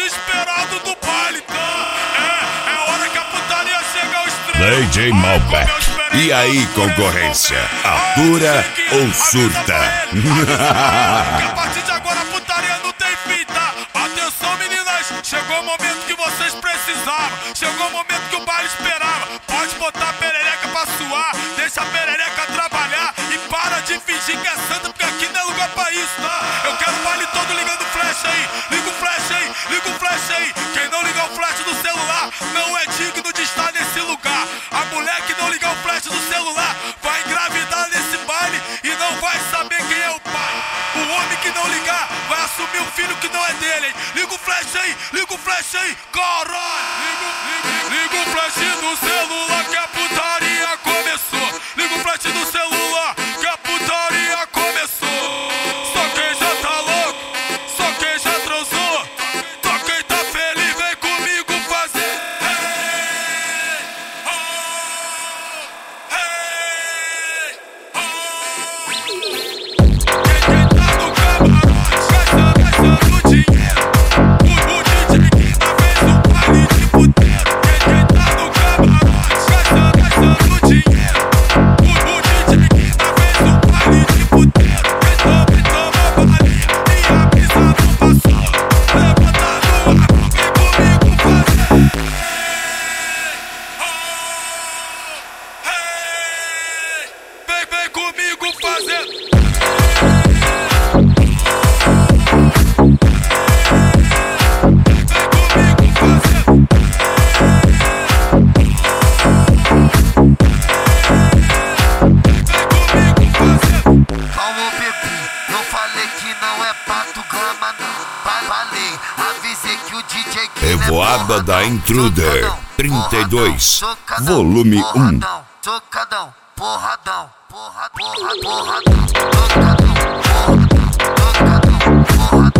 desesperado do baile. É hora que a putaria chega ao extremo. DJ Malbec. E aí, concorrência? Atura ou surta? Que a partir de agora a putaria não tem fim, tá? Atenção, meninas, chegou o momento que vocês precisavam. Chegou o momento que o baile esperava. Pode botar a perereca pra suar, deixa a perereca trabalhar e para de fingir que é santa, porque aqui não é lugar pra isso, tá? Eu quero o baile todo ligando flash aí. Liga o flash aí, liga o flash aí. Quem não ligar o flash do celular não é digno de estar nesse lugar. A mulher que não ligar o flash do celular vai engravidar nesse baile e não vai saber quem é o pai. O homem que não ligar vai assumir um filho que não é dele, hein? Liga o flash aí, liga o flash aí, caralho! Liga o flash do celular que a putaria começou. Liga o flash do celular que a putaria começou. Só quem já tá louco, só quem já transou, só quem tá feliz vem comigo fazer. Quem tá no camarote gastando dinheiro. O DJ que tá fez um baile de puteiro. Quem tá no camarote gastando dinheiro. O DJ que tá fez um baile de puteiro. Quem toma balinha e a pista não passou. Levanta no ar, vem comigo fazer. Vem comigo fazer. Alô, bebê, eu falei que não é pato grama, não. Falei, avisei que o DJ que Revoada da Intruder 32, volume 1. Socadão, porradão, porradão, porradão, socadão, porradão, socadão, porradão.